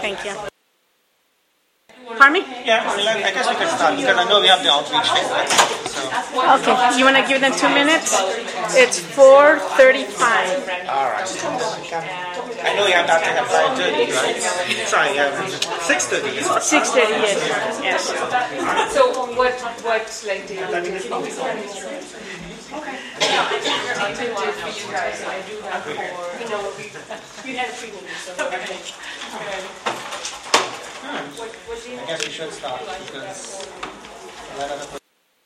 Thank you. Pardon me? Yeah, I guess we could start because I know we have the outreach thing, right? So. Okay, you want to give them 2 minutes? It's 4:35. All right. I know you have that thing at 5:30, right? Sorry, 6:30. 6:30, yes. So what like do you do? Okay. I guess we should start because let other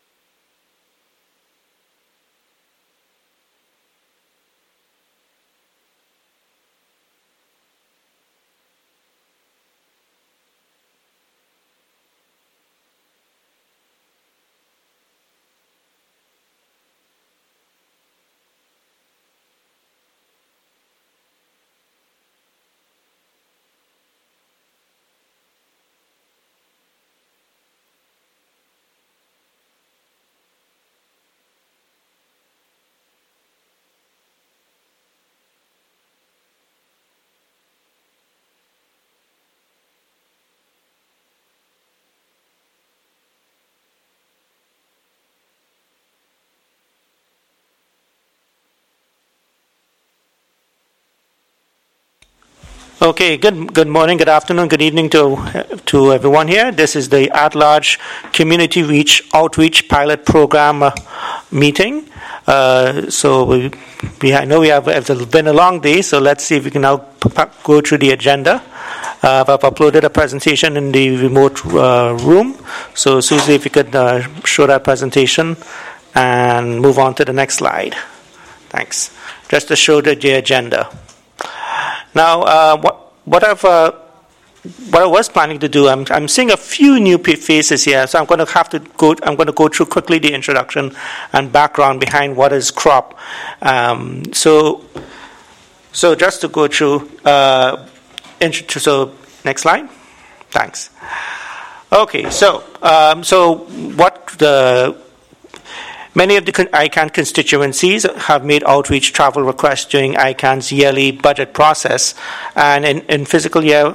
Okay, good morning, good afternoon, good evening to everyone here. This is the at-large Community Reach Outreach Pilot Program meeting. So I know it's been a long day, so let's see if we can now go through the agenda. I've uploaded a presentation in the remote room. So Susie, if you could show that presentation and move on to the next slide. Thanks. Just to show the agenda. Now, what I was planning to do, I'm seeing a few new faces here, so I'm going to go through quickly the introduction and background behind what is CROP. So just to go through, so next slide. Thanks. Okay, so what the many of the ICANN constituencies have made outreach travel requests during ICANN's yearly budget process. And in fiscal year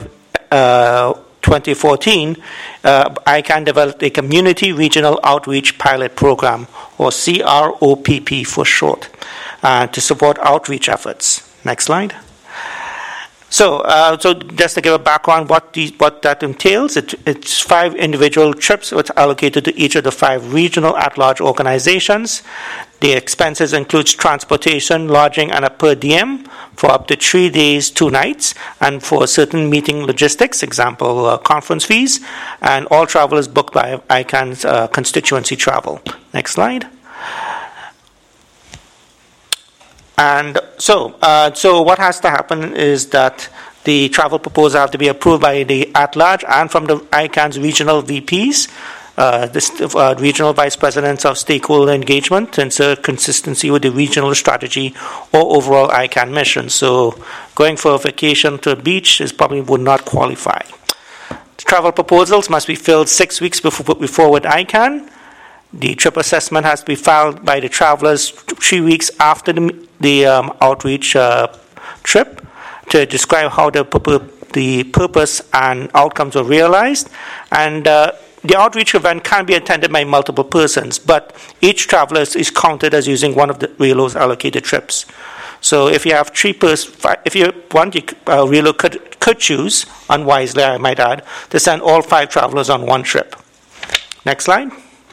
2014, ICANN developed a Community Regional Outreach Pilot Program, or CROPP for short, to support outreach efforts. Next slide. So just to give a background, what that entails, it's 5 individual trips which are allocated to each of the 5 regional at-large organizations. The expenses includes transportation, lodging, and a per diem for up to 3 days, 2 nights, and for certain meeting logistics, example, conference fees, and all travel is booked by ICANN's constituency travel. Next slide. And so what has to happen is that the travel proposal have to be approved by the at-large and from the ICANN's regional VPs, regional vice presidents of stakeholder engagement, to ensure consistency with the regional strategy or overall ICANN mission. So going for a vacation to a beach probably would not qualify. Travel proposals must be filled 6 weeks before with ICANN. The trip assessment has to be filed by the travelers 3 weeks after the outreach trip to describe how the purpose and outcomes were realized. And the outreach event can be attended by multiple persons, but each traveler is counted as using one of the RELO's allocated trips. So if you have 3 persons, if you want, RELO could choose, unwisely I might add, to send all 5 travelers on one trip. Next slide.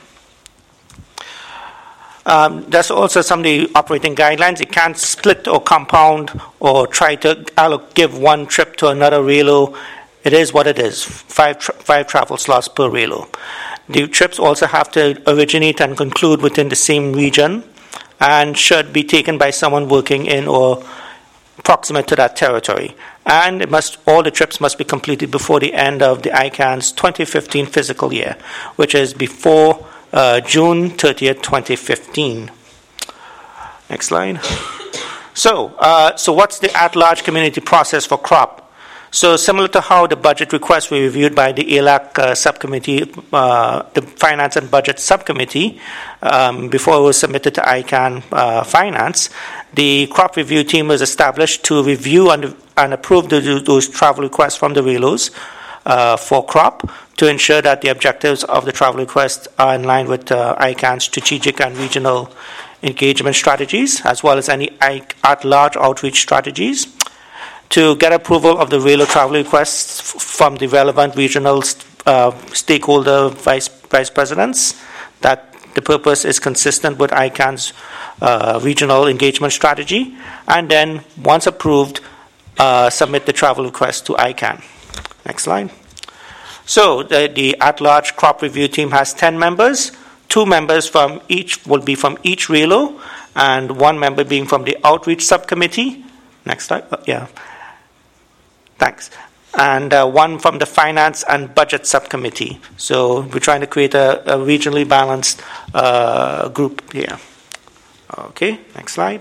There's also some of the operating guidelines. You can't split or compound or try to give one trip to another RELO. It is what it is, 5 travel slots per RELO. The trips also have to originate and conclude within the same region and should be taken by someone working in or proximate to that territory. And all the trips must be completed before the end of the ICANN's 2015 fiscal year, which is before June 30th, 2015. Next slide. So what's the at-large community process for CROP? So similar to how the budget requests were reviewed by the ALAC subcommittee, the Finance and Budget subcommittee, before it was submitted to ICANN Finance, the crop review team was established to review and approve those travel requests from the RELOs for crop to ensure that the objectives of the travel request are in line with ICANN's strategic and regional engagement strategies, as well as any at-large outreach strategies. To get approval of the RELO travel requests from the relevant regional stakeholder vice presidents, that the purpose is consistent with ICANN's regional engagement strategy, and then once approved, submit the travel request to ICANN. Next slide. So the at-large crop review team has 10 members. 2 members from each will be from each RELO, and 1 member being from the outreach subcommittee. Next slide. Yeah. Thanks. And 1 from the finance and budget subcommittee. So we're trying to create a regionally balanced group here. Okay. Next slide.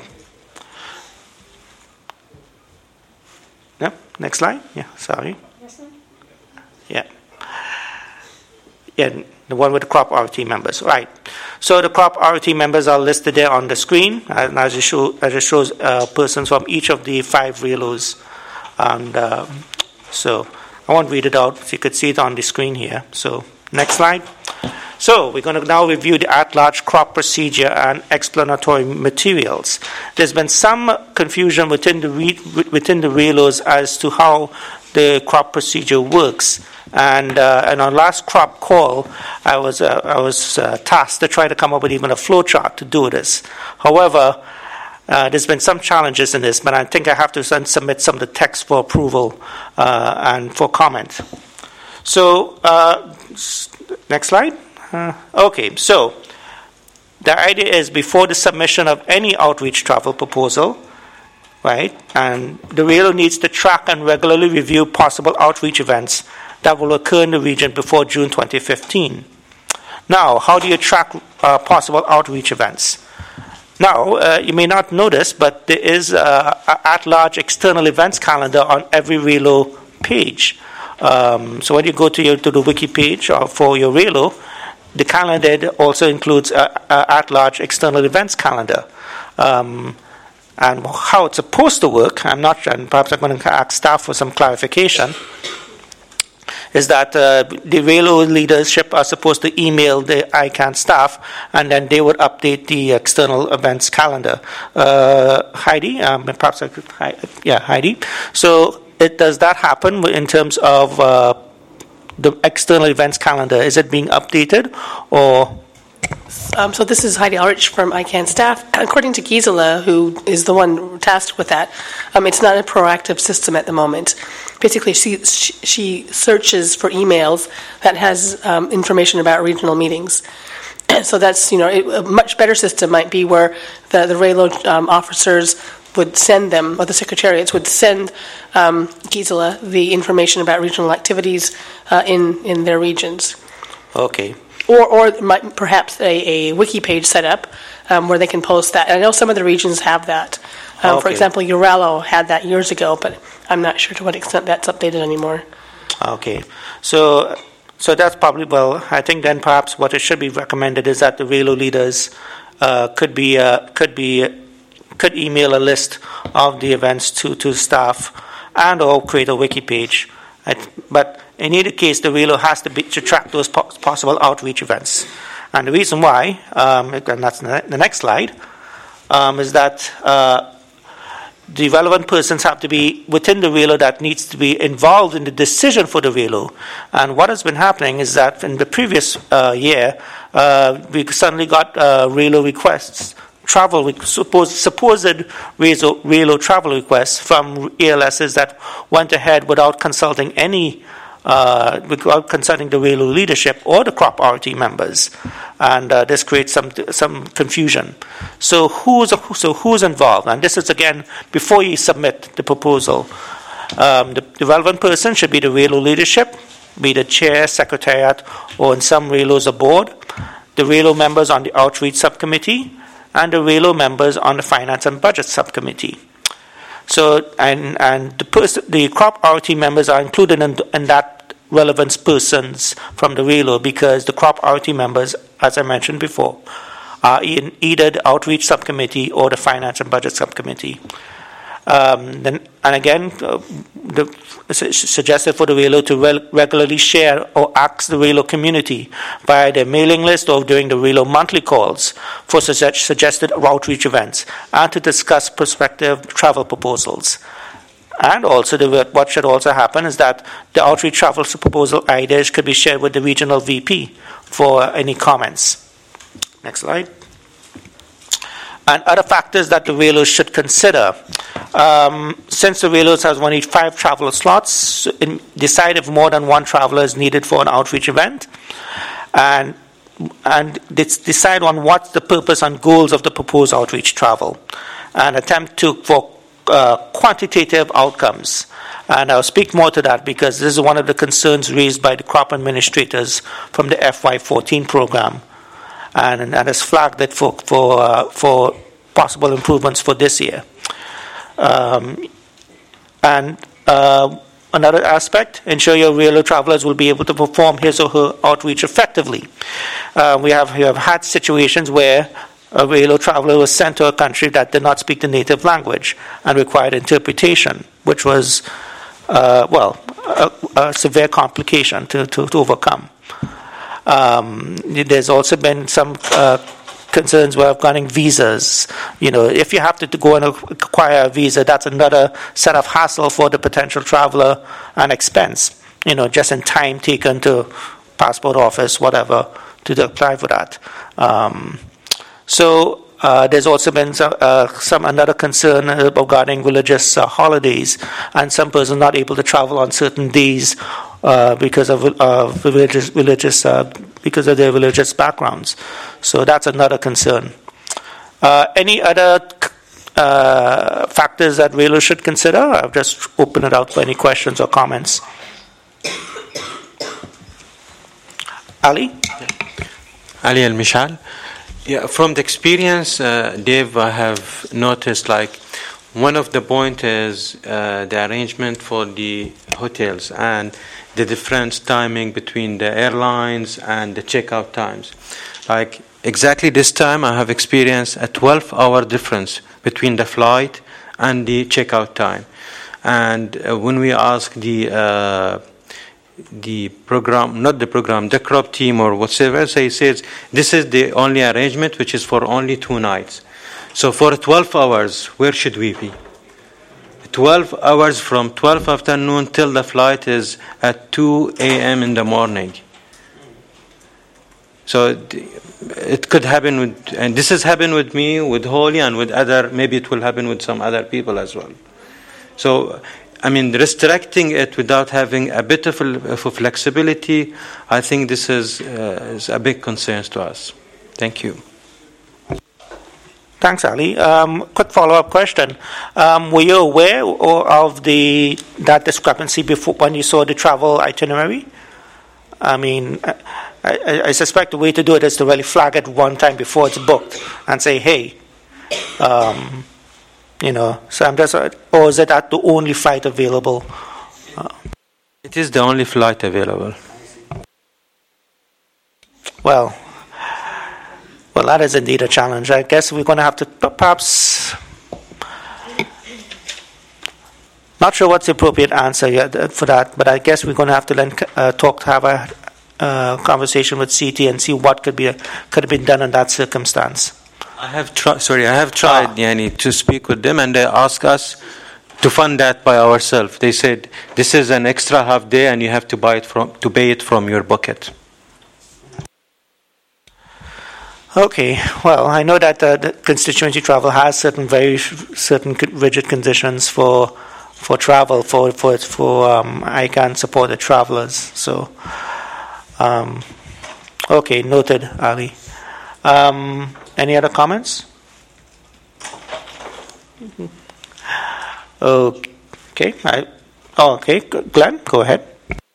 Yep. Next slide. Yeah. Sorry. Yeah. Yeah, the one with the crop RT members. Right. So the crop RT members are listed there on the screen, and as it shows persons from each of the 5 RELOs. And so I won't read it out, so you could see it on the screen here. So next slide. So we're going to now review the at-large crop procedure and explanatory materials. There's been some confusion within the RELOs as to how the crop procedure works. And our last crop call, I was tasked to try to come up with even a flow chart to do this. However, there's been some challenges in this, but I think I have to submit some of the text for approval and for comment. So, next slide. Okay, so the idea is before the submission of any outreach travel proposal, right, and the RELO needs to track and regularly review possible outreach events that will occur in the region before June 2015. Now, how do you track possible outreach events? Now, you may not notice, but there is an at-large external events calendar on every RELO page. So when you go to the wiki page for your RELO, the calendar also includes an at-large external events calendar. And how it's supposed to work, I'm not sure, and perhaps I'm going to ask staff for some clarification, is that the RELO leadership are supposed to email the ICANN staff, and then they would update the external events calendar. Heidi, perhaps I could, Heidi. So does that happen in terms of the external events calendar? Is it being updated, or? So this is Heidi Ulrich from ICANN staff. According to Gisela, who is the one tasked with that, it's not a proactive system at the moment. Basically, she searches for emails that has information about regional meetings. So that's, a much better system might be where the RELO officers would send them, or the secretariats would send Gisela the information about regional activities in their regions. Okay. Or perhaps a wiki page set up where they can post that. And I know some of the regions have that. For example, Uralo had that years ago, but I'm not sure to what extent that's updated anymore. Okay. So that's probably, I think then perhaps what it should be recommended is that the RELO leaders could email a list of the events to staff and or create a wiki page. But in either case, the RELO has to track those possible outreach events. And the reason why, and that's the next slide, is that the relevant persons have to be within the RELO that needs to be involved in the decision for the RELO. And what has been happening is that in the previous year, we suddenly got RELO requests, supposed RELO travel requests from ALSs that went ahead without consulting without consulting the RELO leadership or the crop RT members, and this creates some confusion. So who's involved? And this is again before you submit the proposal. The relevant person should be the RELO leadership, be the chair, secretariat, or in some RELOs a board. The RELO members on the outreach subcommittee, and the RELO members on the finance and budget subcommittee. So, and the crop RT members are included in that relevance persons from the RELO because the crop RT members, as I mentioned before, are in either the Outreach Subcommittee or the Finance and Budget Subcommittee. Suggested for the WALO to regularly share or ask the WALO community via their mailing list or during the WALO monthly calls for suggested outreach events and to discuss prospective travel proposals. And also, what should also happen is that the outreach travel proposal ideas could be shared with the regional VP for any comments. Next slide. And other factors that the WALOs should consider. Since the WALOs has only 5 traveler slots, decide if more than one traveler is needed for an outreach event, and decide on what's the purpose and goals of the proposed outreach travel, and attempt for quantitative outcomes. And I'll speak more to that because this is one of the concerns raised by the crop administrators from the FY14 program, and has flagged it for possible improvements for this year. Another aspect, ensure your WALO travelers will be able to perform his or her outreach effectively. We have had situations where a WALO traveler was sent to a country that did not speak the native language and required interpretation, which was, a severe complication to overcome. There's also been some concerns regarding visas. If you have to go and acquire a visa, that's another set of hassle for the potential traveler and expense. Just in time taken to passport office, whatever, to apply for that. There's also been some another concern regarding religious holidays, and some persons not able to travel on certain days because of because of their religious backgrounds. So that's another concern. Any other factors that WALO should consider? I'll just open it out for any questions or comments. Ali? Ali Al-Mishal. Yeah, from the experience, Dave, I have noticed one of the points is the arrangement for the hotels and the different timing between the airlines and the checkout times. Exactly this time, I have experienced a 12-hour difference between the flight and the checkout time. And when we ask the program, not the program, the crop team or whatever, so he says this is the only arrangement which is for only 2 nights. So for 12 hours, where should we be? 12 hours from 12 afternoon till the flight is at 2 a.m. in the morning. So it could happen with, and this has happened with me, with Holly, and with other, maybe it will happen with some other people as well. So, restricting it without having a bit of flexibility, I think this is a big concern to us. Thank you. Thanks, Ali. Quick follow-up question. Were you aware of that discrepancy before when you saw the travel itinerary? I suspect the way to do it is to really flag it one time before it's booked and say, hey, so I'm just, or is it that the only flight available? It is the only flight available. Well, that is indeed a challenge. I guess we're going to have to perhaps, not sure what's the appropriate answer yet for that, but I guess we're going to have to then have a conversation with CT and see what could have been done in that circumstance. I have tried to speak with them, and they asked us to fund that by ourselves. They said this is an extra half day, and you have to pay it from your bucket. Okay, well, I know that the constituency travel has certain rigid conditions for travel for ICANN supported travelers. So, okay, noted, Ali. Any other comments? Okay. Okay, Glenn, go ahead.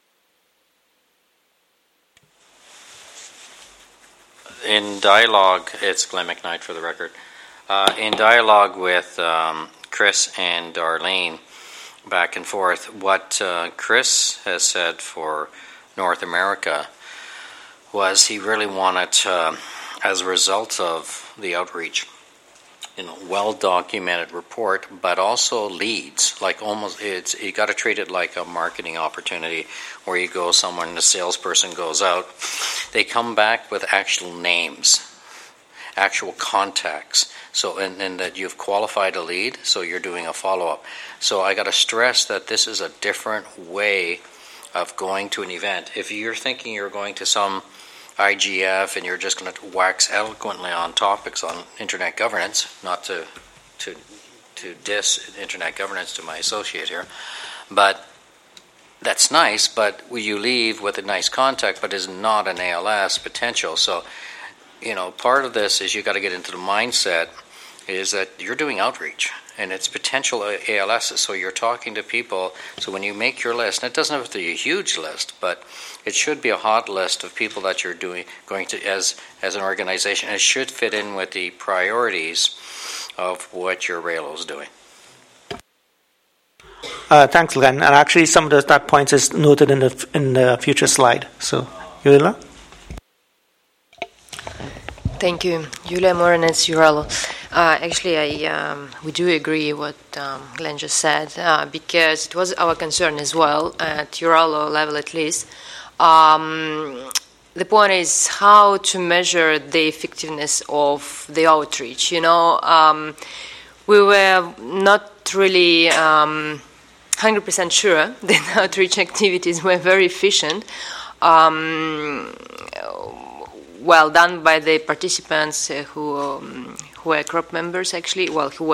In dialogue, it's Glenn McKnight for the record. In dialogue with Chris and Darlene, back and forth, what Chris has said for North America was he really wanted as a result of the outreach, well-documented report, but also leads. Like almost, you got to treat it like a marketing opportunity, where you go somewhere and the salesperson goes out. They come back with actual names, actual contacts. So, and that you've qualified a lead, so you're doing a follow-up. So I got to stress that this is a different way of going to an event. If you're thinking you're going to some IGF and you're just going to wax eloquently on topics on internet governance, not to diss internet governance to my associate here, but that's nice, but you leave with a nice contact, but is not an ALS potential. So, part of this is you got to get into the mindset is that you're doing outreach and it's potential ALS. So you're talking to people. So when you make your list, and it doesn't have to be a huge list, but it should be a hot list of people that you're going to as an organization. It should fit in with the priorities of what your RAILO is doing. Thanks, Glenn. And actually, some of that points is noted in the future slide. So, Yulia? Thank you. Yulia Morenets, URALO. Actually, we do agree what Glenn just said, because it was our concern as well, at URALO level at least. The point is how to measure the effectiveness of the outreach. We were not really 100% sure that outreach activities were very efficient. Well done by the participants who were crop members, actually, who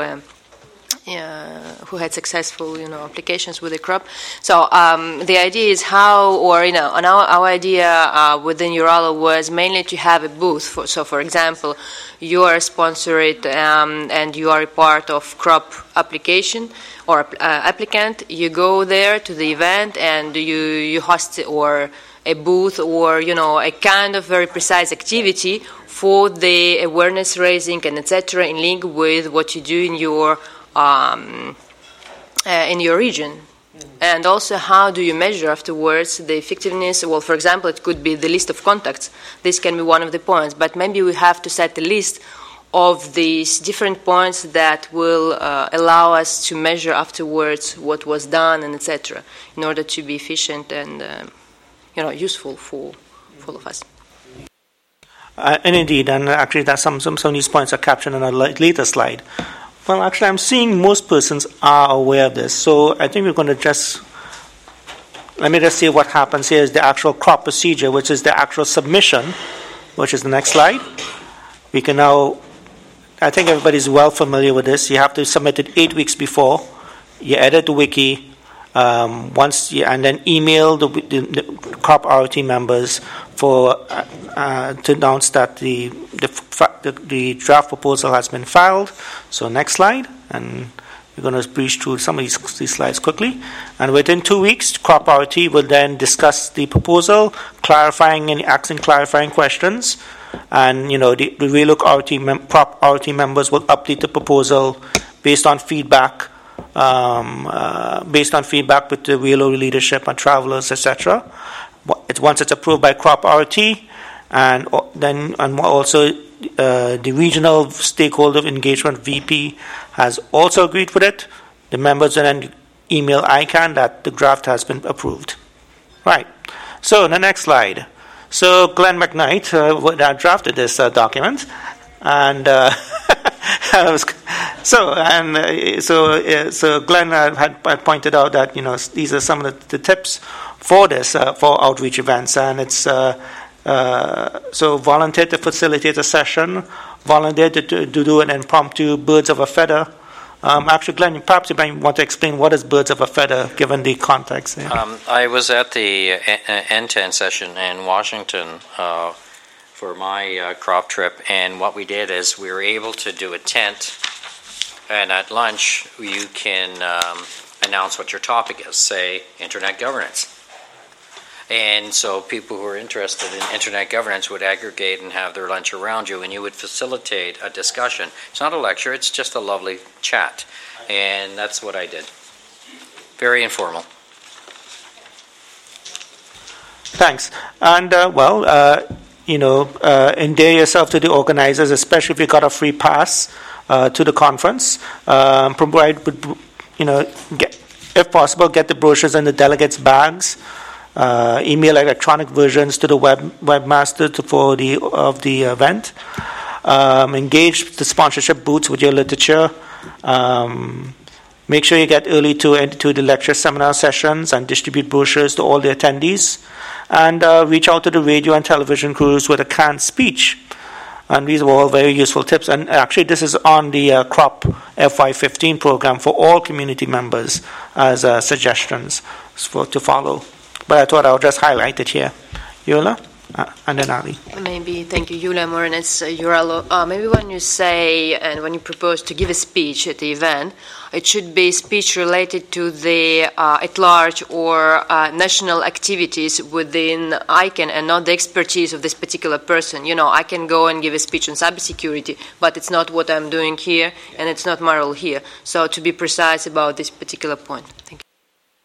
had successful, applications with the crop. So the idea is our idea within URALO was mainly to have a booth. For example, you are sponsored and you are a part of crop application or applicant. You go there to the event and you host or a booth or, a kind of very precise activity for the awareness raising and etc. in link with what you do in your region. And also, how do you measure afterwards the effectiveness? Well, for example, it could be the list of contacts. This can be one of the points, but maybe we have to set a list of these different points that will allow us to measure afterwards what was done and etc. in order to be efficient and useful for all of us. And indeed, and actually, that some of these points are captured in a later slide. Well, actually, I'm seeing most persons are aware of this. So I think we're going to let me just see what happens here is the actual crop procedure, which is the actual submission, which is the next slide. We can now, I think everybody's well familiar with this. You have to submit it 8 weeks before. You edit the wiki. And then email the crop ROT members to announce that the draft proposal has been filed. So next slide, and we're going to breeze through some of these slides quickly. And within 2 weeks, crop ROT will then discuss the proposal, asking clarifying questions, and the RAILO crop ROT members will update the proposal based on feedback. Based on feedback with the RAILO leadership and travelers, etc. Once it's approved by crop ROT, and also the regional stakeholder engagement VP has also agreed with it. The members will then email ICANN that the draft has been approved. Right. So the next slide. So Glenn McKnight drafted this document, and. So Glenn had pointed out that these are some of the tips for this for outreach events, and it's so volunteer to facilitate a session, volunteer to do an impromptu birds of a feather. Actually, Glenn, perhaps you might want to explain what is birds of a feather, given the context. I was at the NTEN session in Washington. For my crop trip, and what we did is we were able to do a tent, and at lunch you can announce what your topic is, say internet governance. And so people who are interested in internet governance would aggregate and have their lunch around you, and you would facilitate a discussion. It's not a lecture, it's just a lovely chat, and that's what I did. Very informal. Thanks. And endear yourself to the organizers, especially if you got a free pass to the conference. Provide, if possible, get the brochures in the delegates' bags. Email electronic versions to the webmaster of the event. Engage the sponsorship booths with your literature. Make sure you get early to the lecture seminar sessions and distribute brochures to all the attendees. And reach out to the radio and television crews with a canned speech. And these are all very useful tips. And actually, this is on the CROP FY15 program for all community members as suggestions to follow. But I thought I would just highlight it here. Yola? And then Ali. Maybe, thank you, Yulia Morenets, Uralo. Maybe when you say and when you propose to give a speech at the event, it should be a speech related to the at-large or national activities within ICANN and not the expertise of this particular person. I can go and give a speech on cybersecurity, but it's not what I'm doing here, and it's not my role here. So to be precise about this particular point. Thank you.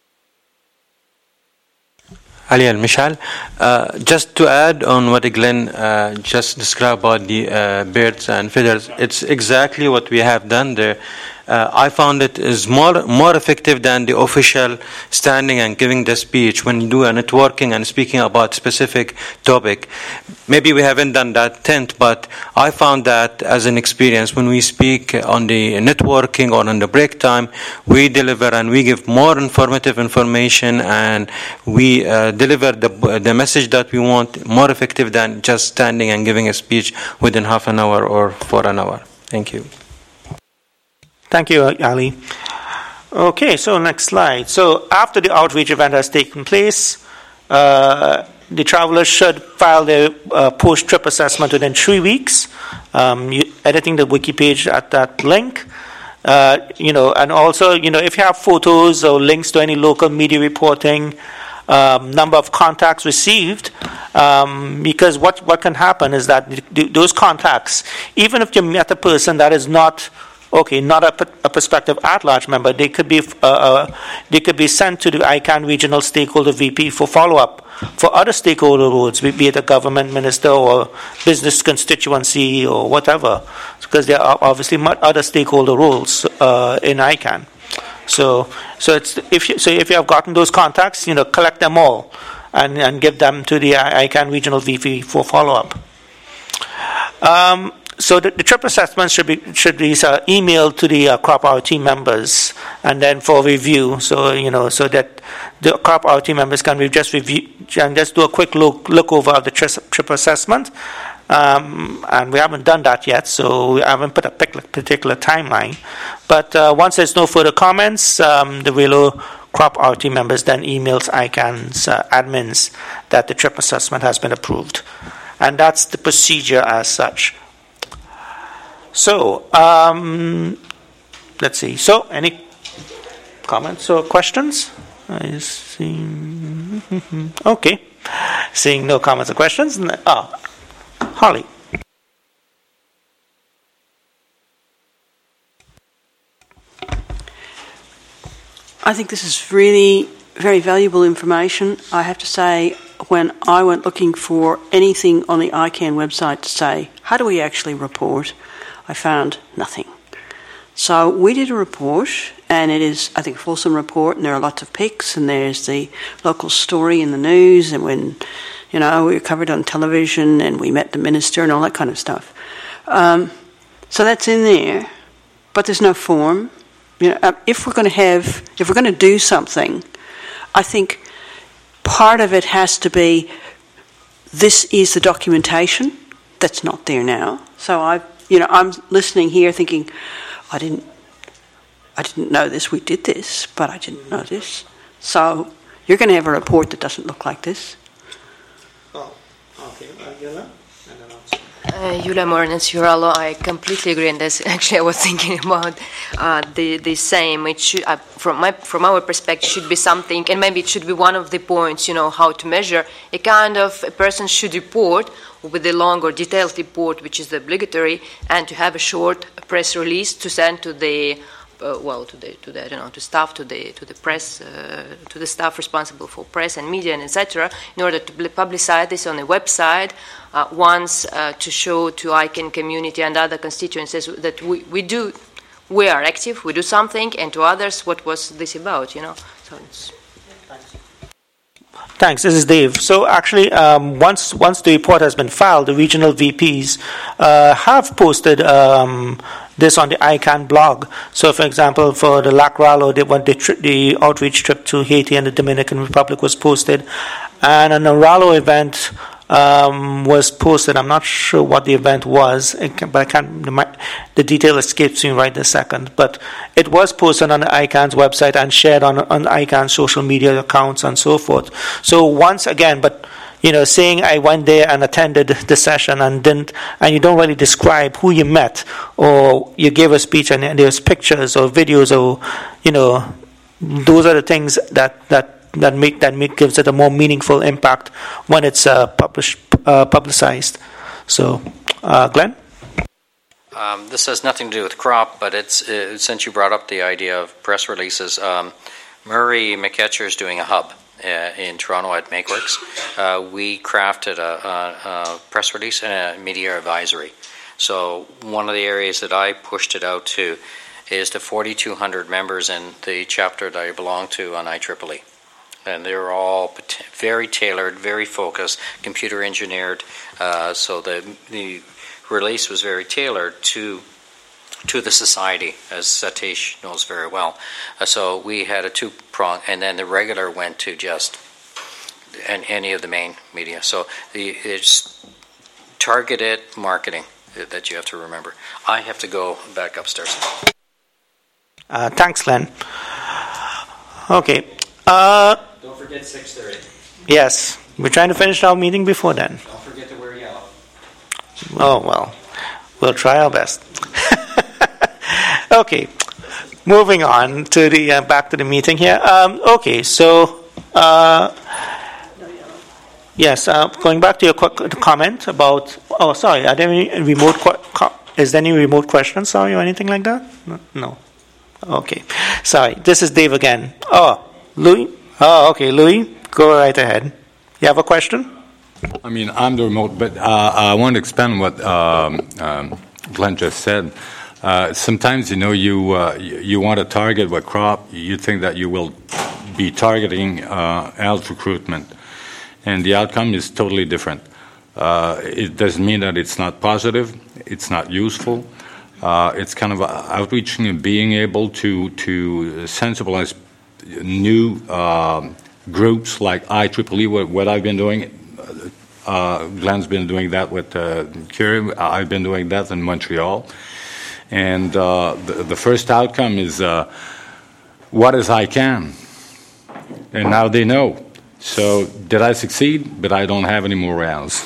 Ali Al-Mishal, just to add on what Glenn just described about the birds and feathers, it's exactly what we have done there. I found it is more effective than the official standing and giving the speech when you do a networking and speaking about specific topic. Maybe we haven't done that tent, but I found that as an experience when we speak on the networking or on the break time, we deliver and we give more informative information and we deliver the message that we want more effective than just standing and giving a speech within half an hour or for an hour. Thank you. Thank you, Ali. Okay, so next slide. So after the outreach event has taken place, the travelers should file their post-trip assessment within 3 weeks, editing the wiki page at that link. And also, if you have photos or links to any local media reporting, number of contacts received, because what can happen is that those contacts, even if you met a person that is not a prospective at-large member, they could be sent to the ICANN regional stakeholder VP for follow-up for other stakeholder roles, be it a government minister or business constituency or whatever, because there are obviously other stakeholder roles in ICANN. So if you have gotten those contacts, collect them all and give them to the ICANN regional VP for follow-up. So the trip assessment should be emailed to the CROP RT members and then for review. So that the CROP RT members can just review and just do a quick look over of the trip assessment. And we haven't done that yet, so we haven't put a particular timeline. But once there's no further comments, the RELO CROP RT members then emails ICANN's admins that the trip assessment has been approved, and that's the procedure as such. So, let's see. So, any comments or questions? Okay. Seeing no comments or questions. Holly. I think this is really very valuable information. I have to say, when I went looking for anything on the ICANN website to say, how do we actually report, I found nothing. So we did a report, and it is, I think, a fulsome report, and there are lots of pics, and there's the local story in the news, and when, we were covered on television, and we met the minister, and all that kind of stuff. So that's in there, but there's no form. If we're going to do something, I think part of it has to be, this is the documentation that's not there now. So I'm listening here thinking, I didn't know this, we did this, but I didn't know this. So you're going to have a report that doesn't look like this. Oh, okay. Yulia Morenets, Uralo, I completely agree, and that's actually I was thinking about the same. It should, from our perspective, should be something, and maybe it should be one of the points, how to measure. A person should report with a long or detailed report, which is obligatory, and to have a short press release to send to the to staff, to the press, to the staff responsible for press and media and etc. in order to publicize this on the website. Once to show to ICANN community and other constituencies that we are active, we do something, and to others, what was this about? So it's. Thanks. This is Dave. So actually, once the report has been filed, the regional VPs have posted this on the ICANN blog. So, for example, for the LAC Rallo, the outreach trip to Haiti and the Dominican Republic was posted, and an Rallo event was posted. I'm not sure what the event was, but I can't. The detail escapes me right this second. But it was posted on the ICANN's website and shared on ICANN's social media accounts and so forth. So once again, saying I went there and attended the session and you don't really describe who you met, or you gave a speech and there's pictures or videos, or those are the things that gives it a more meaningful impact when it's publicized. So, Glenn? This has nothing to do with crop, but it's since you brought up the idea of press releases, Murray McEtcher is doing a hub in Toronto at MakeWorks. We crafted a press release and a media advisory. So one of the areas that I pushed it out to is the 4,200 members in the chapter that I belong to on IEEE. And they're all very tailored, very focused, computer engineered. So the release was very tailored to the society, as Satish knows very well. So we had a two-prong, and then the regular went to just any of the main media. So it's targeted marketing that you have to remember. I have to go back upstairs. Thanks, Glenn. Okay. Don't forget 6:30. Yes, we're trying to finish our meeting before then. Don't forget to wear yellow. Oh, well, we'll try our best. Okay, moving on to the back to the meeting here. Okay, so yes, going back to your comment about. Oh, sorry. Are there any remote? Is there any remote questions? Sorry, or anything like that? No. Okay, sorry. This is Dave again. Oh, Louis. Oh, okay, Louis. Go right ahead. You have a question? I mean, I'm the remote, but I want to expand what Glenn just said. Sometimes, you want to target what crop, you think that you will be targeting health recruitment, and the outcome is totally different. It doesn't mean that it's not positive, it's not useful. It's kind of outreaching and being able to sensibilize new groups like IEEE, what I've been doing. Glenn's been doing that with Curie. I've been doing that in Montreal. And the first outcome is what is ICANN? And now they know. So did I succeed? But I don't have any more rounds.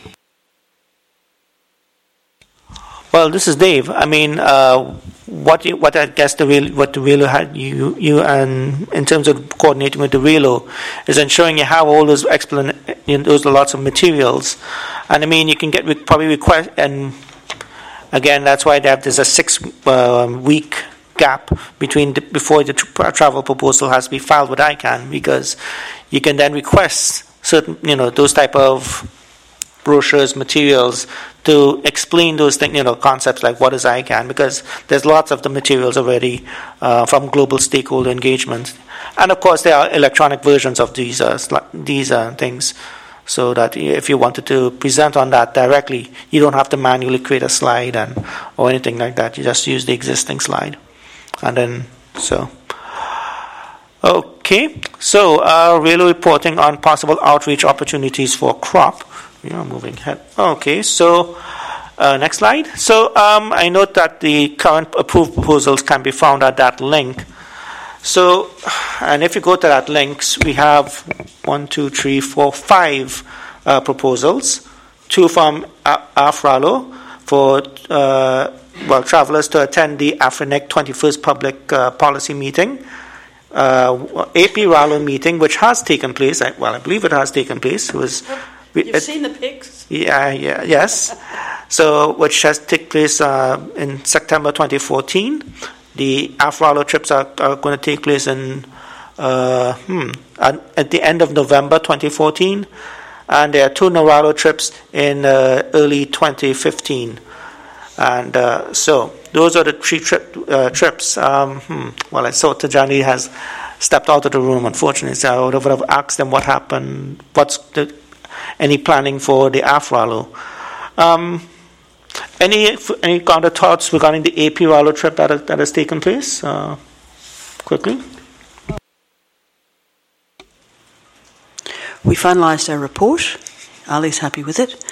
Well, this is Dave. I mean, what I guess what the Relo had you and in terms of coordinating with the Relo is ensuring you have all those those lots of materials, and I mean you can get probably request, and again that's why there's a 6-week gap before the travel proposal has to be filed with ICANN, because you can then request certain those type of brochures, materials to explain those things, concepts like what is ICANN, because there's lots of the materials already from global stakeholder engagement, and of course there are electronic versions of these things, so that if you wanted to present on that directly, you don't have to manually create a slide or anything like that. You just use the existing slide, and then okay. So Relo reporting on possible outreach opportunities for crop. We are moving ahead. Okay, so next slide. So I note that the current approved proposals can be found at that link. So, and if you go to that link, we have 5 proposals. 2 from AFRALO for travelers to attend the AFRINEC 21st Public Policy Meeting. AP Rallo meeting, which has taken place. I believe it has taken place. It was. You've seen the pics? Yes. So, which has taken place in September 2014. the AFRALO trips are going to take place in at the end of November 2014, and there are 2 NORALO trips in early 2015. And so those are the 3 trips. Well, I saw Tajani has stepped out of the room, unfortunately, so I would have asked them what happened, any planning for the AFRALO. Any counter thoughts regarding the AP RALO trip that has taken place? Quickly. We finalised our report. Ali's happy with it.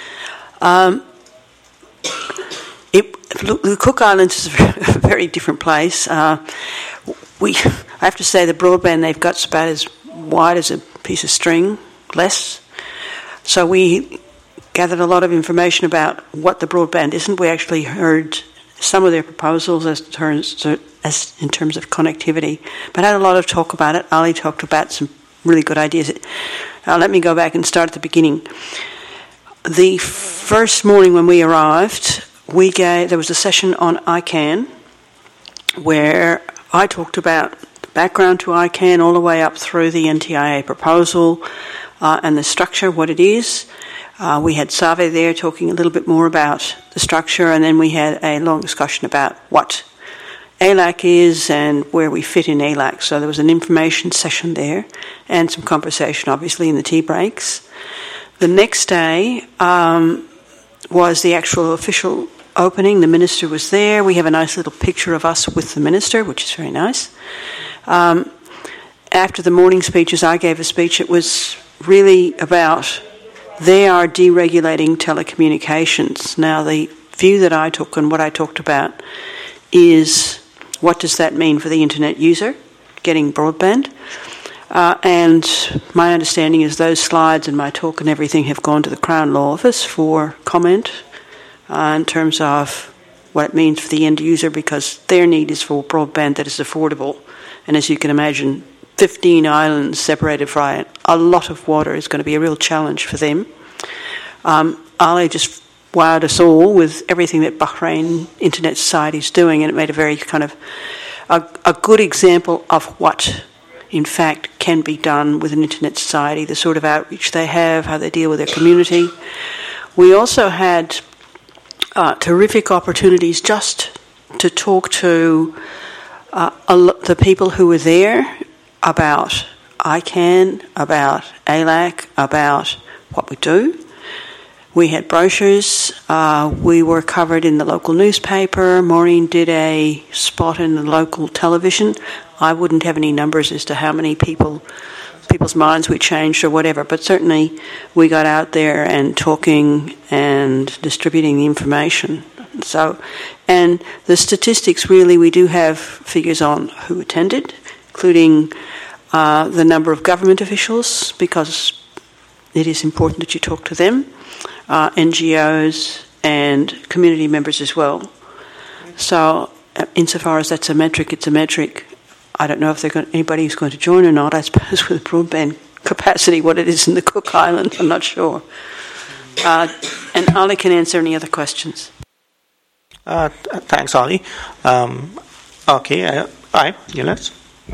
The Cook Islands is a very different place. I have to say the broadband they've got is about as wide as a piece of string, less. So we gathered a lot of information about what the broadband isn't. We actually heard some of their proposals in terms of connectivity, but had a lot of talk about it. Ali talked about some really good ideas. Let me go back and start at the beginning. The first morning when we arrived, there was a session on ICANN where I talked about the background to ICANN all the way up through the NTIA proposal and the structure, what it is. We had Save there talking a little bit more about the structure, and then we had a long discussion about what ALAC is and where we fit in ALAC. So there was an information session there and some conversation, obviously, in the tea breaks. The next day was the actual official opening. The minister was there. We have a nice little picture of us with the minister, which is very nice. After the morning speeches, I gave a speech. It was really about they are deregulating telecommunications. Now, the view that I took and what I talked about is what does that mean for the internet user getting broadband? And my understanding is those slides and my talk and everything have gone to the Crown Law Office for comment in terms of what it means for the end user, because their need is for broadband that is affordable. And as you can imagine, 15 islands separated by a lot of water is going to be a real challenge for them. Ali just wowed us all with everything that Bahrain Internet Society is doing, and it made a very kind of a good example of what in fact can be done with an Internet Society, the sort of outreach they have, how they deal with their community. We also had terrific opportunities just to talk to the people who were there about ICANN, about ALAC, about what we do. We had brochures. We were covered in the local newspaper. Maureen did a spot in the local television. I wouldn't have any numbers as to how many people's minds we changed or whatever, but certainly we got out there and talking and distributing the information. So, and the statistics, really, we do have figures on who attended, including the number of government officials, because it is important that you talk to them, NGOs and community members as well. So insofar as that's a metric, it's a metric. I don't know if anybody who's going to join or not. I suppose with broadband capacity, what it is in the Cook Islands, I'm not sure. And Ali can answer any other questions. Thanks, Ali. Okay, Eunice?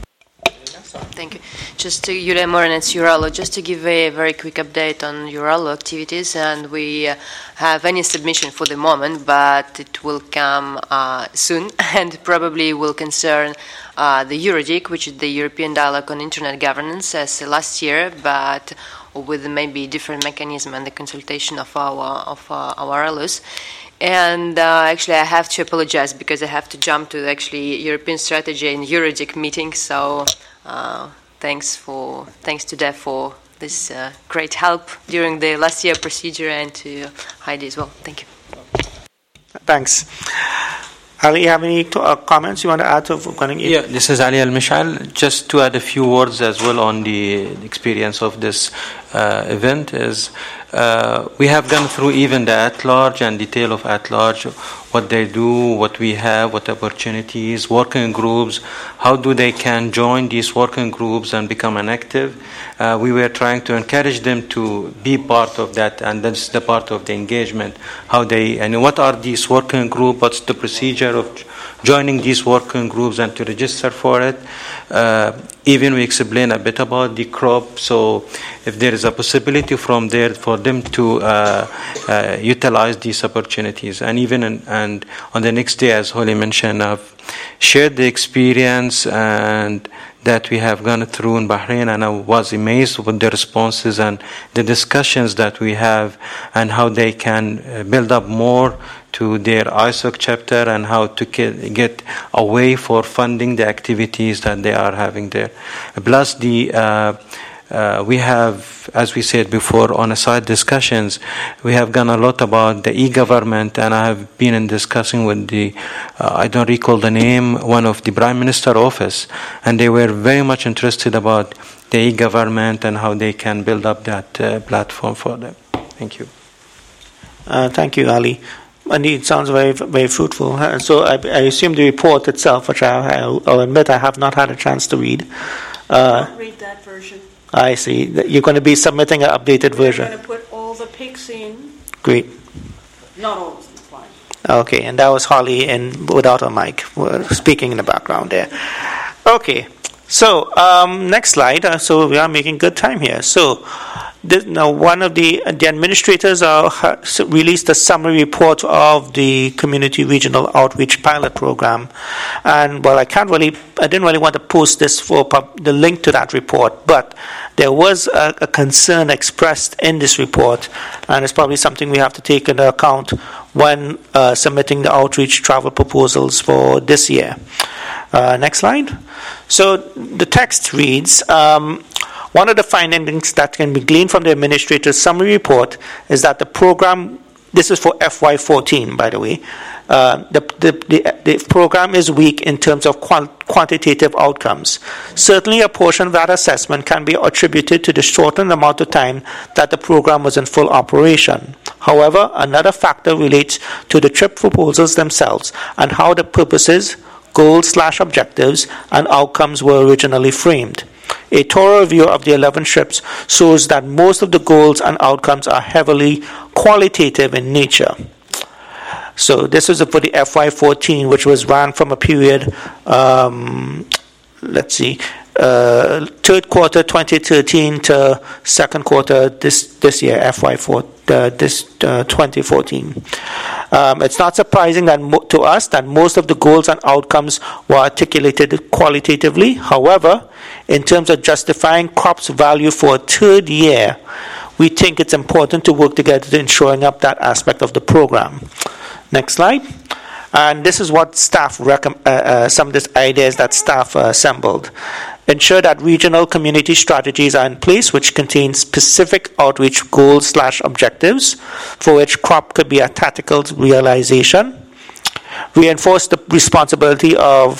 Thank you. Just to Yulia Morinets, Uralo, just to give a very quick update on Uralo activities, and we have any submission for the moment, but it will come soon and probably will concern the EuroDIC, which is the European Dialogue on Internet Governance, as last year, but with maybe different mechanism and the consultation of our allies. And actually, I have to apologize because I have to jump to actually European strategy and EuroDIC meeting. So thanks to Deb for this great help during the last year procedure, and to Heidi as well. Thank you. Thanks. Ali, you have any comments you want to add to? Yeah, this is Ali Al-Mishal. Just to add a few words as well on the experience of this event is we have gone through even the at-large and detail of at-large, what they do, what we have, what opportunities, working groups, how do they can join these working groups and become an active. We were trying to encourage them to be part of that, and that's the part of the engagement. How they and what are these working groups? What's the procedure of joining these working groups and to register for it. Even we explain a bit about the crop, so if there is a possibility from there for them to utilize these opportunities. And even and on the next day, as Holly mentioned, I've shared the experience and that we have gone through in Bahrain, and I was amazed with the responses and the discussions that we have and how they can build up more to their ISOC chapter and how to get a way for funding the activities that they are having there. Plus we have, as we said before, on a side discussions, we have gone a lot about the e-government, and I have been in discussing with the, I don't recall the name, one of the Prime Minister office, and they were very much interested about the e-government and how they can build up that platform for them. Thank you. Thank you, Ali. Indeed, it sounds very, very fruitful. So I assume the report itself, which I'll admit I have not had a chance to read. Don't read that version. I see. You're going to be submitting an updated version. We're going to put all the pics in. Great. Not all of them, fine. Okay, and that was Holly without a mic, speaking in the background there. Okay, so next slide. So we are making good time here. So now one of the administrators released a summary report of the Community Regional Outreach Pilot Program, and well, I didn't really want to post this for the link to that report, but there was a concern expressed in this report, and it's probably something we have to take into account when submitting the outreach travel proposals for this year. Next slide. So the text reads, one of the findings that can be gleaned from the administrator's summary report is that the program, this is for FY14, by the way, the program is weak in terms of quantitative outcomes. Certainly a portion of that assessment can be attributed to the shortened amount of time that the program was in full operation. However, another factor relates to the trip proposals themselves and how the purposes, goals/objectives, and outcomes were originally framed. A thorough review of the 11 trips shows that most of the goals and outcomes are heavily qualitative in nature. So this is for the FY14, which was ran from a period, third quarter 2013 to second quarter this year, FY4, 2014. It's not surprising that to us that most of the goals and outcomes were articulated qualitatively. However, in terms of justifying CROP's value for a third year, we think it's important to work together to ensuring up that aspect of the program. Next slide. And this is what staff some of these ideas that staff assembled. Ensure that regional community strategies are in place which contain specific outreach goals/objectives for which CROP could be a tactical realization. Reinforce the responsibility of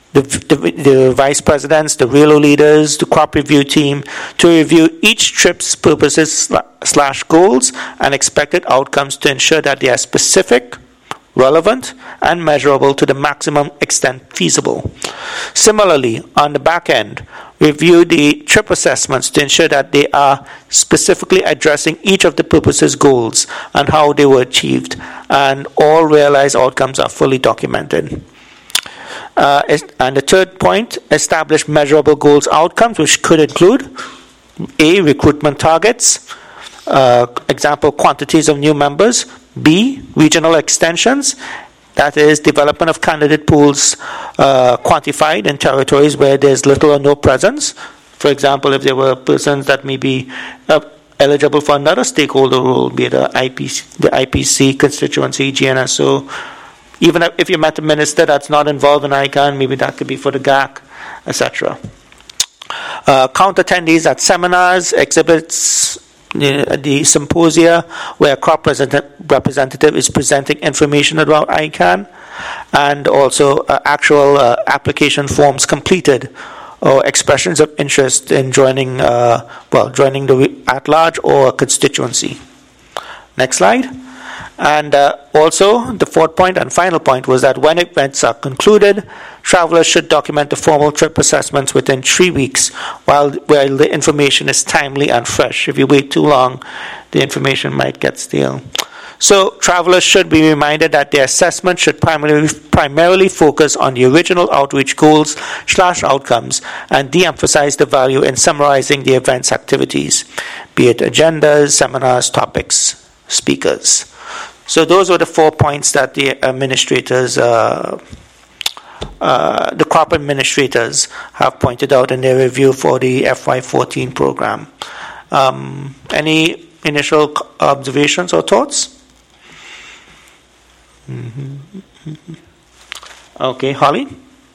the vice presidents, the RELO leaders, the CROP review team to review each trip's purposes/goals and expected outcomes to ensure that they are specific, relevant, and measurable to the maximum extent feasible. Similarly, on the back end, review the trip assessments to ensure that they are specifically addressing each of the purposes' goals and how they were achieved, and all realized outcomes are fully documented. And the third point, establish measurable goals outcomes, which could include A, recruitment targets, example, quantities of new members. B, regional extensions, that is development of candidate pools quantified in territories where there's little or no presence. For example, if there were persons that may be eligible for another stakeholder role, be it the IPC constituency, GNSO. Even if you met a minister that's not involved in ICANN, maybe that could be for the GAC, etc. Count attendees at seminars, exhibits, the symposia where a CROP representative is presenting information about ICANN, and also actual application forms completed or expressions of interest in joining the at-large or constituency. Next slide. And also, the fourth point and final point was that when events are concluded, travelers should document the formal trip assessments within 3 weeks while the information is timely and fresh. If you wait too long, the information might get stale. So travelers should be reminded that their assessment should primarily focus on the original outreach goals / outcomes and de-emphasize the value in summarizing the event's activities, be it agendas, seminars, topics, speakers. So those were the 4 points that the administrators, the crop administrators have pointed out in their review for the FY14 program. Any initial observations or thoughts? Okay, Holly?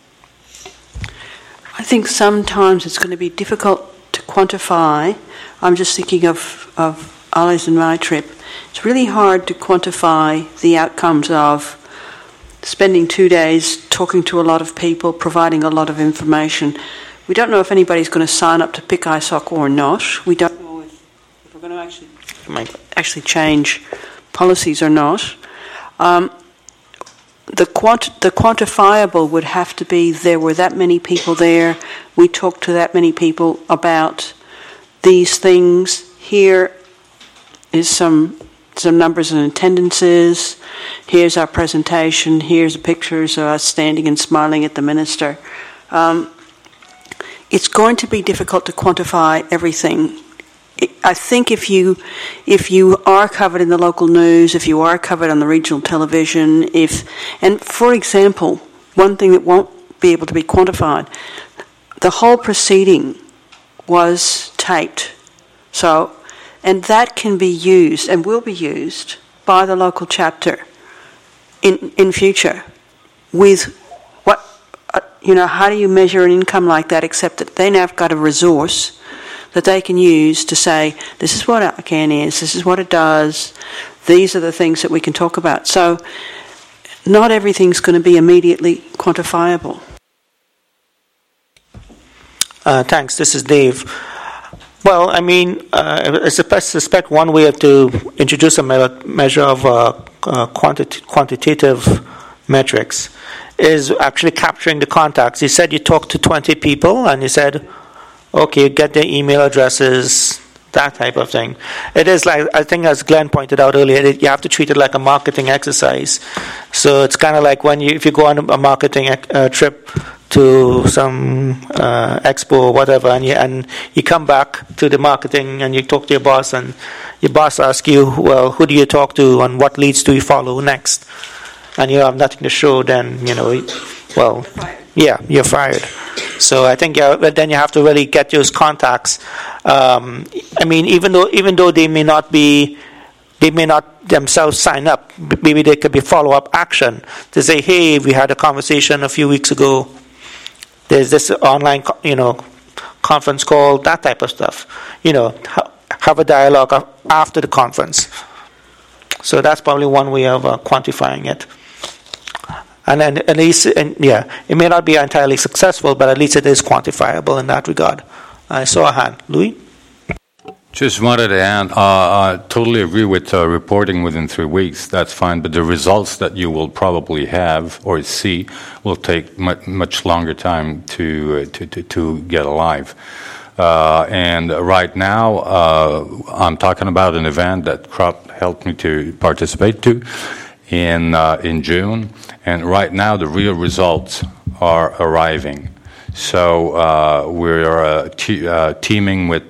I think sometimes it's going to be difficult to quantify. I'm just thinking of Ali's and my trip. It's really hard to quantify the outcomes of spending 2 days talking to a lot of people, providing a lot of information. We don't know if anybody's going to sign up to pick ISOC or not. We don't know if we're going to actually change policies or not. The quantifiable would have to be there were that many people there, we talked to that many people about these things. Here is some numbers and attendances. Here's our presentation. Here's pictures of us standing and smiling at the minister. It's going to be difficult to quantify everything. I think if you are covered in the local news, if you are covered on the regional television, and for example, one thing that won't be able to be quantified, the whole proceeding was taped. So, and that can be used and will be used by the local chapter in future with what, how do you measure an income like that except that they now have got a resource that they can use to say, this is what ICANN is, this is what it does, these are the things that we can talk about. So not everything's going to be immediately quantifiable. Thanks. This is Dave. Well, I mean, I suspect one way to introduce a measure of quantitative metrics is actually capturing the contacts. You said you talked to 20 people, and you said, okay, get their email addresses, that type of thing. It is like, I think as Glenn pointed out earlier, you have to treat it like a marketing exercise. So it's kind of like if you go on a marketing trip to some expo or whatever, and you come back to the marketing and you talk to your boss, and your boss asks you, well, who do you talk to and what leads do you follow next? And you have nothing to show, then, well, yeah, you're fired. So I think then you have to really get those contacts. I mean, even though they may not themselves sign up, maybe there could be follow-up action to say, hey, we had a conversation a few weeks ago. There's this online, conference call, that type of stuff. Have a dialogue after the conference. So that's probably one way of quantifying it. And then at least, it may not be entirely successful, but at least it is quantifiable in that regard. I saw a hand. Louis? Just wanted to add, I totally agree with reporting within 3 weeks. That's fine, but the results that you will probably have or see will take much longer time to get alive. And right now, I'm talking about an event that CROP helped me to participate to in June, and right now the real results are arriving. So we're teaming with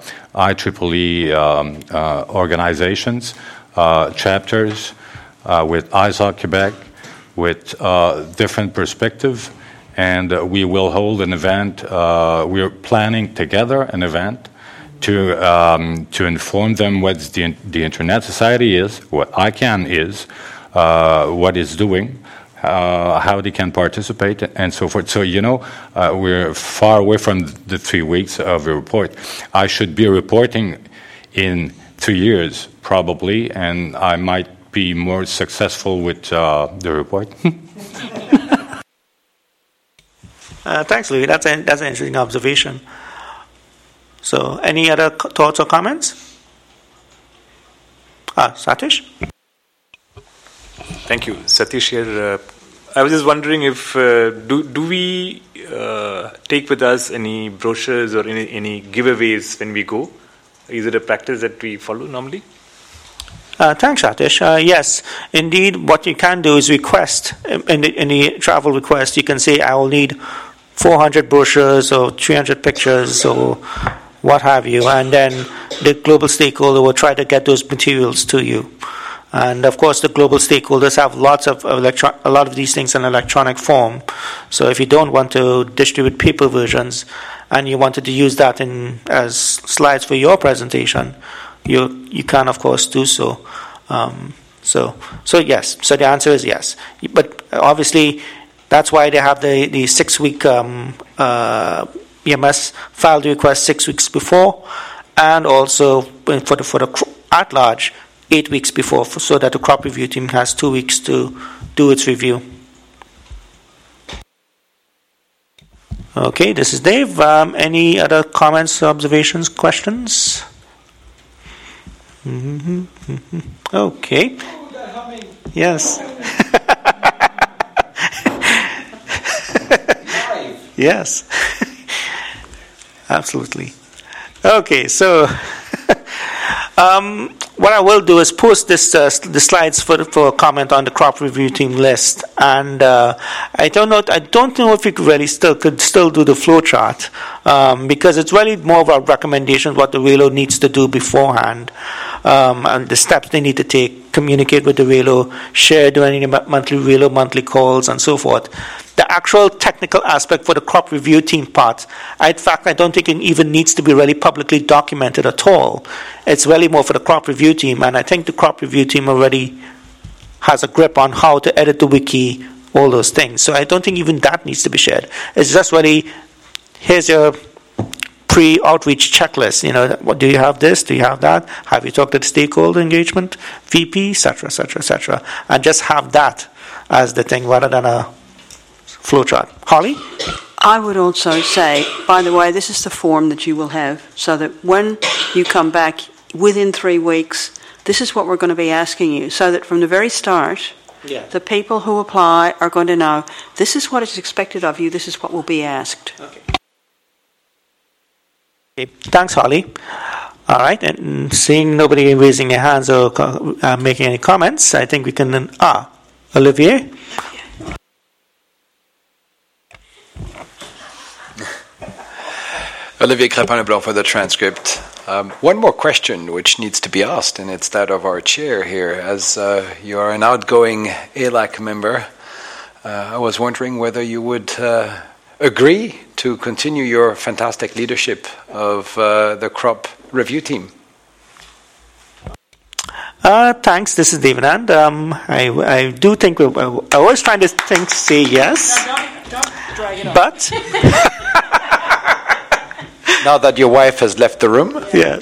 IEEE organizations, chapters, with ISOC Quebec, with different perspective, and we will hold an event. We're planning together an event to inform them what the Internet Society is, what ICANN is, what it's doing, how they can participate, and so forth. So, we're far away from the 3 weeks of a report. I should be reporting in 3 years, probably, and I might be more successful with the report. Thanks, Louis. That's an interesting observation. So, any other thoughts or comments? Satish? Thank you. Satish here. I was just wondering if do we take with us any brochures or any giveaways when we go? Is it a practice that we follow normally? Thanks, Atish. Yes, indeed, what you can do is request, in the travel request, you can say, I will need 400 brochures or 300 pictures or what have you, and then the global stakeholder will try to get those materials to you. And of course, the global stakeholders have a lot of these things in electronic form. So if you don't want to distribute paper versions and you wanted to use that as slides for your presentation, you can of course do so. So yes. So the answer is yes. But obviously, that's why they have the 6 week EMS file the request 6 weeks before, and also for the at large 8 weeks before, so that the crop review team has 2 weeks to do its review. Okay, this is Dave. Any other comments, observations, questions? Okay. Yes. Yes. Absolutely. Okay, so what I will do is post the slides for comment on the crop review team list, and I don't know if we could still do the flow chart, because it's really more of a recommendation what the Relo needs to do beforehand, and the steps they need to take, communicate with the Relo, share, do any monthly Relo monthly calls, and so forth. The actual technical aspect for the crop review team part, in fact, I don't think it even needs to be really publicly documented at all. It's really more for the crop review team, and I think the crop review team already has a grip on how to edit the wiki, all those things. So I don't think even that needs to be shared. It's just really, here's your pre-outreach checklist. What do you have this? Do you have that? Have you talked to the stakeholder engagement, VP, etc., etc., etc., and just have that as the thing rather than a flowchart. Holly? I would also say, by the way, this is the form that you will have, so that when you come back within 3 weeks, this is what we're going to be asking you, so that from the very start, the people who apply are going to know, this is what is expected of you, this is what will be asked. Okay, thanks, Holly. All right, and seeing nobody raising their hands or making any comments, I think we can... Olivier? Olivier Crépin-Leblanc for the transcript. One more question which needs to be asked, and it's that of our chair here. As you are an outgoing ALAC member, I was wondering whether you would agree to continue your fantastic leadership of the crop review team. Thanks, this is Devanand. I do think, I was trying to say yes, don't drag it on. But... Now that your wife has left the room? Yeah.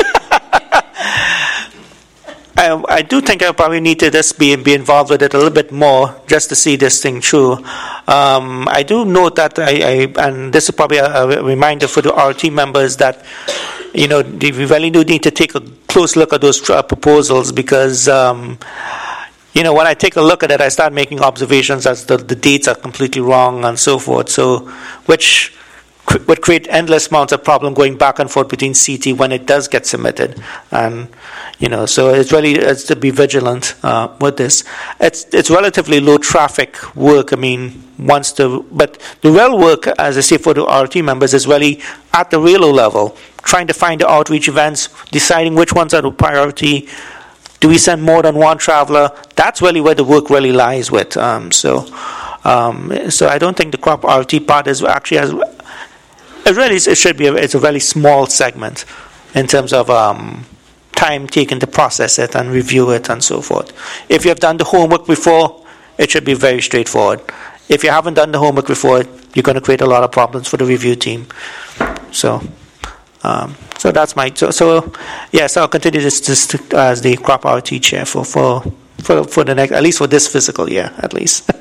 I do think I probably need to just be involved with it a little bit more just to see this thing through. I do note that and this is probably a reminder for the RT members that, we really do need to take a close look at those proposals, because, when I take a look at it, I start making observations as the dates are completely wrong and so forth. So, which would create endless amounts of problem going back and forth between CT when it does get submitted, and so it's to be vigilant with this. It's relatively low traffic work. but the real work, as I say, for the RT members is really at the Relo level, trying to find the outreach events, deciding which ones are the priority. Do we send more than one traveler? That's really where the work really lies with. So I don't think the crop RT part is actually as it should be. It's a very small segment in terms of time taken to process it and review it and so forth. If you have done the homework before, it should be very straightforward. If you haven't done the homework before, you're going to create a lot of problems for the review team. So that's my yes, I'll continue this as the crop RT chair for the next, at least for this fiscal year, at least.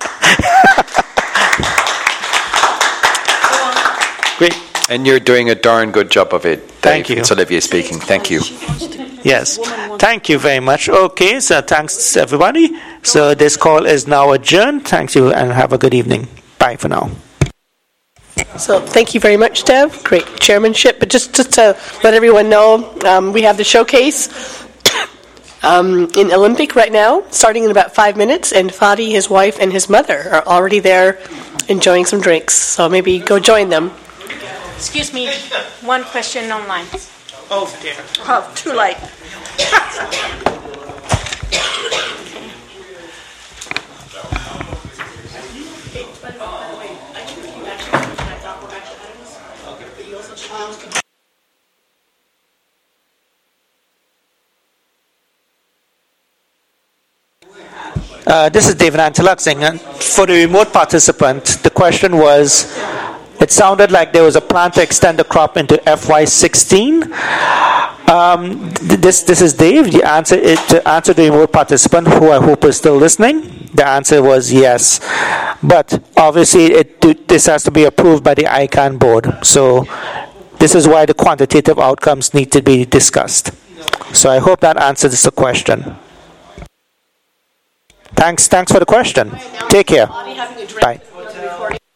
Great. And you're doing a darn good job of it. Thank you. It's Olivier speaking. Thank you. Yes. Thank you very much. Okay, so thanks everybody. So this call is now adjourned. Thank you and have a good evening. Bye for now. So thank you very much, Dev. Great chairmanship. But just to let everyone know, we have the showcase in Olympic right now, starting in about 5 minutes, and Fadi, his wife, and his mother are already there enjoying some drinks. So maybe go join them. Excuse me, one question online. Oh, dear. Oh, too late. This is David Antelux, and for the remote participant, the question was, it sounded like there was a plan to extend the crop into FY16. This is Dave. To answer the remote participant, who I hope is still listening, the answer was yes. But obviously, this has to be approved by the ICANN board. So this is why the quantitative outcomes need to be discussed. So I hope that answers the question. Thanks for the question. Take care. Bye.